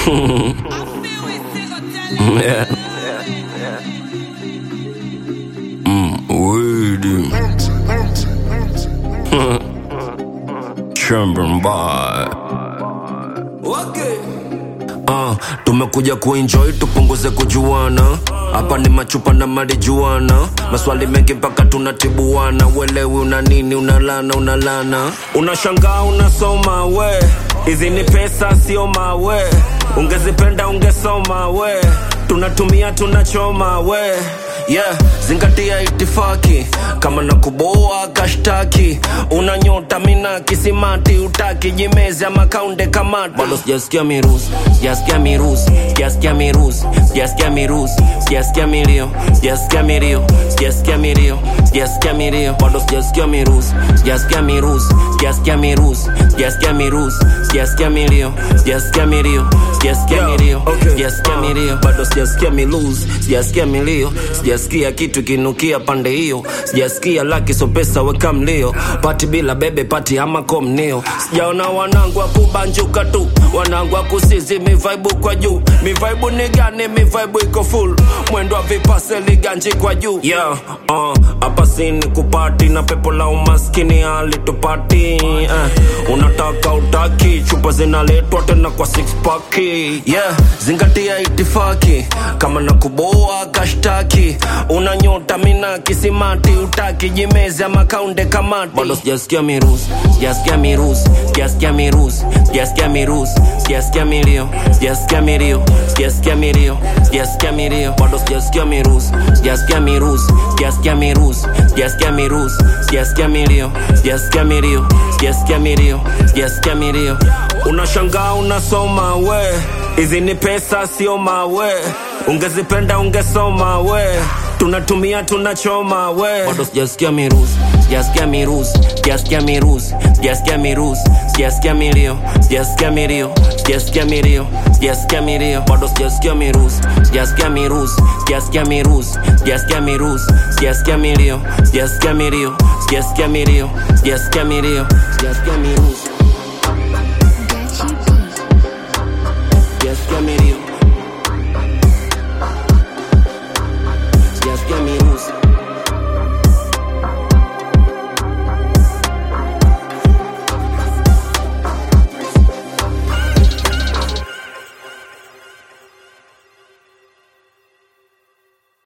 Yeah. Weedy. Chamber by. Tumekuja kuenjoy, tupunguze kujuana. Hapa ni machupa na marijuana. Maswali mengi mpaka tunatibuana. Uelewi una nini, unalana. Unashangaa unasoma we. Hizi ni pesa sio mawe. Ungezipenda ungesoma we. Tunatumia tunachoma we. Yeah, zingatia itifaki. Kama nakuboa kashtaki. Unanyota mina kisimati. Utaki jimezi ama kaunde kamati. Bado sijasikia mirusi. Sijasikia mirusi. Sijasikia mirusi. Sijasikia mirusi. Sijasikia milio. Sijasikia milio. Sijasikia milio. Sijasikia milio. Bado sijasikia mirusi. Sijasikia mirusi. Sijasikia mirusi. Sijasikia mirusi. Sijasikia milio. Sijasikia milio. Sijasikia milio. Sijasikia milio. Bado sijasikia milusi. Sijasikia milio. Sijasikia kitu kinukia pande hiyo. Sijasikia laki so pesa weka mlio. Pati bila bebe pati ama komnio. Sijaona wanangu wa kubanjuka tu. Wanangu wa kusizi mivaibu kwa juu. Mivaibu ni gani mivaibu iko full. Mwendo wa vipase liganji kwa juu. Yeah, hapa sini kupati na pepo la umaskini hali tupati. Unataka utaki. Chupa zinaletwa tena kwa six pack. Yeah, zingatia itifaki. Kama nakuboa kashtaki. Unanyota mina kisimati. Utaki jimezi ama kaunde kamati. Bado sijasikia mirusi. Sijasikia mirusi. Sijasikia mirusi. Sijasikia mirusi. Sijasikia milio. Sijasikia milio. Sijasikia milio. Sijasikia milio. Bado sijasikia mirusi. Sijasikia mirusi. Sijasikia mirusi. Sijasikia mirusi. Sijasikia milio. Sijasikia milio. Sijasikia milio. Sijasikia milio. Unashangaa unasoma we. Hizi ni pesa sio mawe. Ungezipenda ungesoma we. Tunatumia tunachoma we. Bado sijasikia mirusi. Sijasikia mirusi. Sijasikia mirusi. Sijasikia mirusi. Sijasikia milio. Sijasikia milio. Sijasikia milio. Sijasikia milio. Bado sijasikia mirusi. Sijasikia mirusi. Sijasikia mirusi. Sijasikia mirusi. Sijasikia milio. Sijasikia milio. Sijasikia milio. Sijasikia milio. Sijasikia mirusi.